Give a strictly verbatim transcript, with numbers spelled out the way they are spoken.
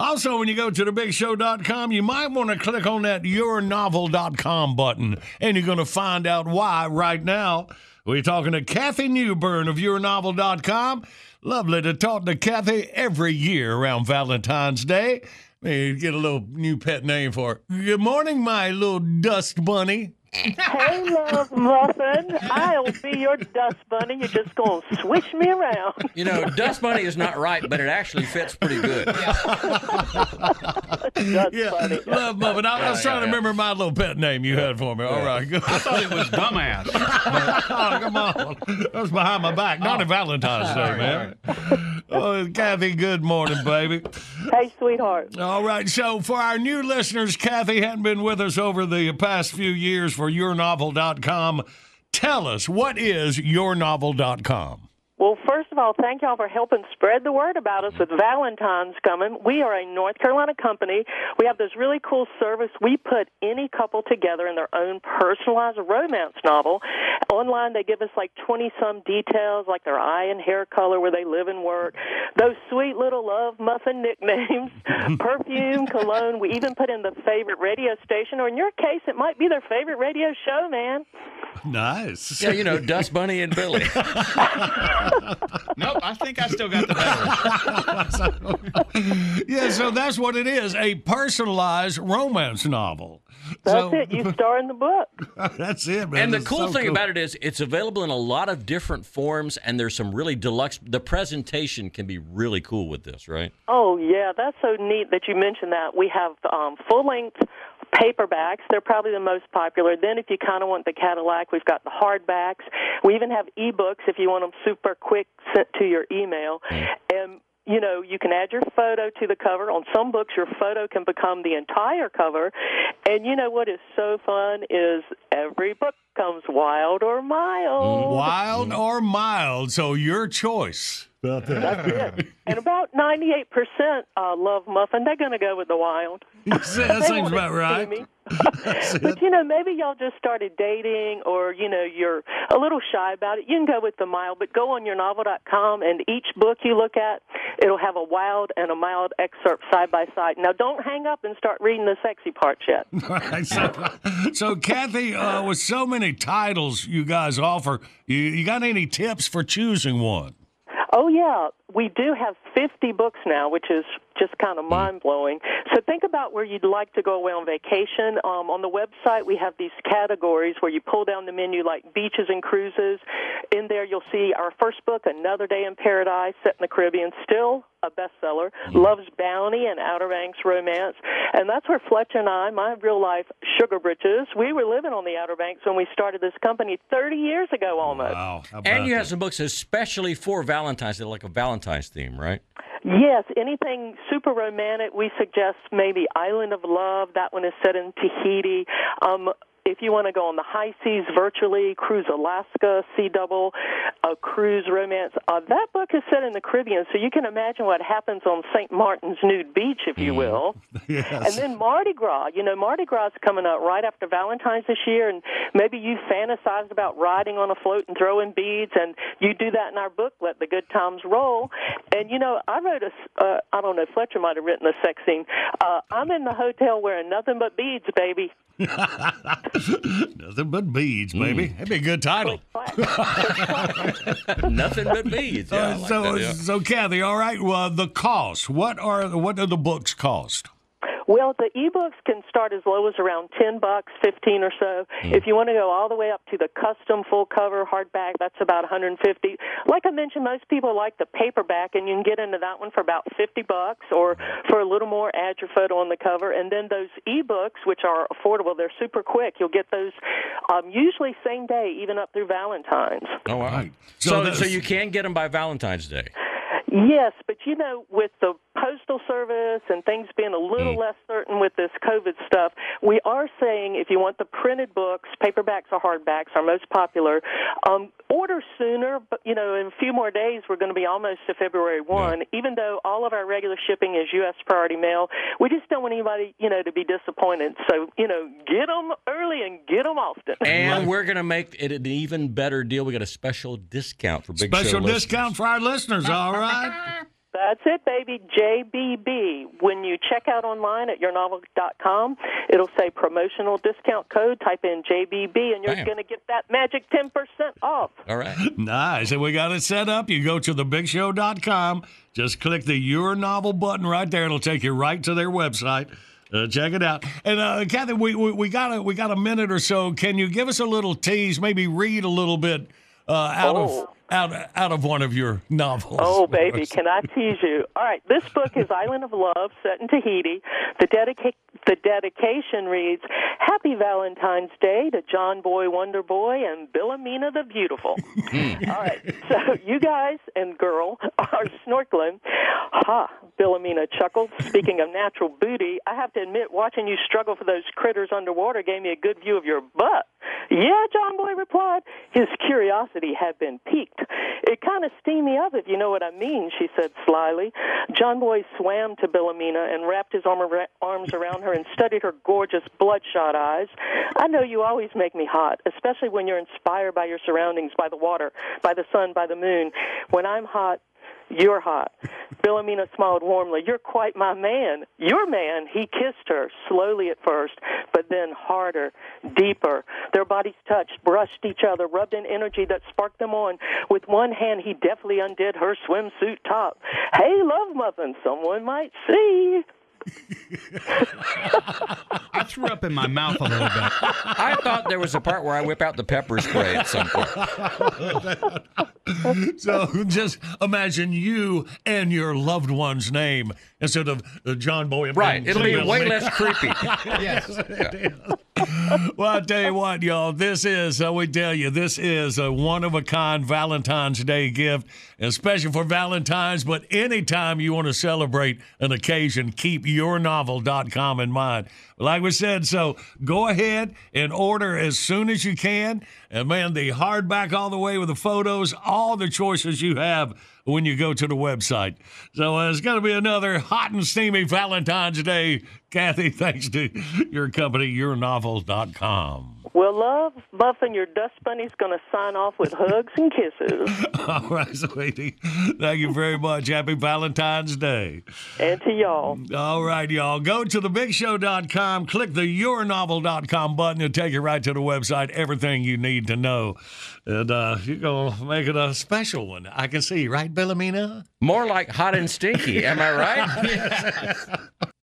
Also, when you go to the big show dot com, you might want to click on that your novel dot com button, and you're going to find out why right now. We're talking to Kathy Newburn of your novel dot com. Lovely to talk to Kathy every year around Valentine's Day. Maybe get a little new pet name for her. Good morning, my little dust bunny. Hey, Love Muffin. I'll be your dust bunny. You're just going to swish me around. You know, dust bunny is not right, but it actually fits pretty good. Dust Yeah, bunny. Love Muffin. I, I was Yeah, trying yeah, to remember my little pet name you had for me. All right, good. I thought it was dumbass. Oh, come on. That was behind my back. Not a Valentine's Day, man. Oh, Kathy, good morning, baby. Hey, sweetheart. All right, so for our new listeners, Kathy hadn't been with us over the past few years for your novel dot com. Tell us, what is your novel dot com? Well, first of all, thank y'all for helping spread the word about us with Valentine's coming. We are a North Carolina company. We have this really cool service. We put any couple together in their own personalized romance novel. Online, they give us like twenty-some details, like their eye and hair color, where they live and work, those sweet little Love Muffin nicknames, perfume, cologne. We even put in the favorite radio station, or in your case, it might be their favorite radio show, man. Nice. Yeah, you know, Dust Bunny and Billy. Nope, I think I still got the better. Yeah, so that's what it is, a personalized romance novel. That's So- it. You star in the book. That's it, man. And the That's cool so thing cool. about it is it's available in a lot of different forms, and there's some really deluxe. The presentation can be really cool with this, right? Oh, yeah, that's so neat that you mentioned that. We have um, full-length paperbacks. They're probably the most popular. Then if you kind of want the Cadillac, we've got the hardbacks. We even have e-books if you want them super quick sent to your email. And you know, you can add your photo to the cover. On some books, your photo can become the entire cover. And you know what is so fun is every book comes wild or mild. Wild or mild, so your choice. About that. That's it. And about ninety-eight percent uh, Love Muffin, they're going to go with the wild. that They seems want about to see right. me. But, you know, maybe y'all just started dating or, you know, you're a little shy about it. You can go with the mild, but go on your novel dot com, and each book you look at, it'll have a wild and a mild excerpt side by side. Now, don't hang up and start reading the sexy parts yet. Right, so, so, Kathy, uh, with so many titles you guys offer, you, you got any tips for choosing one? Oh, yeah. We do have fifty books now, which is just kind of mind-blowing. So think about where you'd like to go away on vacation. Um, on the website, we have these categories where you pull down the menu like beaches and cruises. In there, you'll see our first book, Another Day in Paradise, set in the Caribbean, still a bestseller, Love's Bounty and Outer Banks Romance. And that's where Fletcher and I, my real-life sugar britches, we were living on the Outer Banks when we started this company thirty years ago almost. Wow. how And about you have that? some books especially for Valentine's Day, like a Valentine's theme, right? Yes, anything super romantic, we suggest maybe Island of Love. That one is set in Tahiti. Um, if you want to go on the high seas virtually, Cruise Alaska, Sea Double, a cruise romance, uh, that book is set in the Caribbean, so you can imagine what happens on Saint Martin's Nude Beach, if you will. Yes. And then Mardi Gras. You know, Mardi Gras is coming up right after Valentine's this year, and maybe you fantasized about riding on a float and throwing beads, and you do that in our book, Let the Good Times Roll. And, you know, I wrote a, uh, I don't know, Fletcher might have written a sex scene. Uh, I'm in the hotel wearing nothing but beads, baby. Nothing but beads, baby. That'd be a good title. Nothing but beads. Yeah, I Uh, like so, that, yeah. so Kathy, all right. Well, the cost. What are what do the books cost? Well, the ebooks can start as low as around ten bucks, fifteen or so. Mm. If you want to go all the way up to the custom full cover hardback, that's about one hundred fifty. Like I mentioned, most people like the paperback, and you can get into that one for about fifty bucks, or for a little more, add your photo on the cover. And then those ebooks, which are affordable, they're super quick. You'll get those um, usually same day, even up through Valentine's. Oh, wow. Right. So So, so, that's- you can get them by Valentine's Day. Yes, but you know, with the Postal Service and things being a little Mm. less certain with this COVID stuff, we are saying if you want the printed books, paperbacks or hardbacks are most popular, um, order sooner. But, you know, in a few more days, we're going to be almost to February first. Yeah. Even though all of our regular shipping is U S priority mail, we just don't want anybody, you know, to be disappointed. So, you know, get them early and get them often. And we're going to make it an even better deal. We got a special discount for Big Show Special listeners. discount for our listeners. All right. That's it, baby. J B B. When you check out online at your novel dot com, it'll say promotional discount code. Type in J B B, and you're Bam. going to get that magic ten percent off. All right. Nice. And we got it set up. You go to the big show dot com. Just click the Your Novel button right there. It'll take you right to their website. Uh, check it out. And uh, Kathy, we, we we got a we got a minute or so. Can you give us a little tease? Maybe read a little bit uh, out Oh. of out out of one of your novels. Oh, baby, can I tease you? All right, this book is Island of Love, set in Tahiti. The, dedica- the dedication reads, Happy Valentine's Day to John Boy Wonder Boy and Billamina the Beautiful. All right, so you guys and girl are snorkeling. Ha, Billamina chuckled. Speaking of natural booty, I have to admit, watching you struggle for those critters underwater gave me a good view of your butt. Yeah, John Boy replied. His curiosity had been piqued. It kind of steamed me up, if you know what I mean, she said slyly. John Boy swam to Billamina and wrapped his arm ar- arms around her and studied her gorgeous bloodshot eyes. I know you always make me hot, especially when you're inspired by your surroundings, by the water, by the sun, by the moon. When I'm hot, you're hot. Billamina smiled warmly. You're quite my man. Your man. He kissed her, slowly at first, but then harder, deeper. Their bodies touched, brushed each other, rubbed in energy that sparked them on. With one hand, he deftly undid her swimsuit top. Hey, love muffin, someone might see. I threw up in my mouth a little bit. I thought there was a part where I whip out the pepper spray at some point. So just imagine you and your loved one's name instead of uh, John Boy. and- Right. and It'll be Billy. way less creepy. Yes. Well, I tell you what, y'all, this is, uh, we tell you, this is a one-of-a-kind Valentine's Day gift, especially for Valentine's, but anytime you want to celebrate an occasion, keep your novel dot com in mind. Like we said, so go ahead and order as soon as you can. And, man, the hardback all the way with the photos, all the choices you have when you go to the website. So uh, it's going to be another hot and steamy Valentine's Day. Kathy, thanks to your company, your novel dot com. Well, love, Muffin, your dust bunny's going to sign off with hugs and kisses. All right, sweetie. Thank you very much. Happy Valentine's Day. And to y'all. All right, y'all. Go to the big show dot com, click the your novel dot com button, and take you right to the website. Everything you need to know. And uh, you're going to make it a special one. I can see, right, Billamina? More like hot and stinky. Am I right?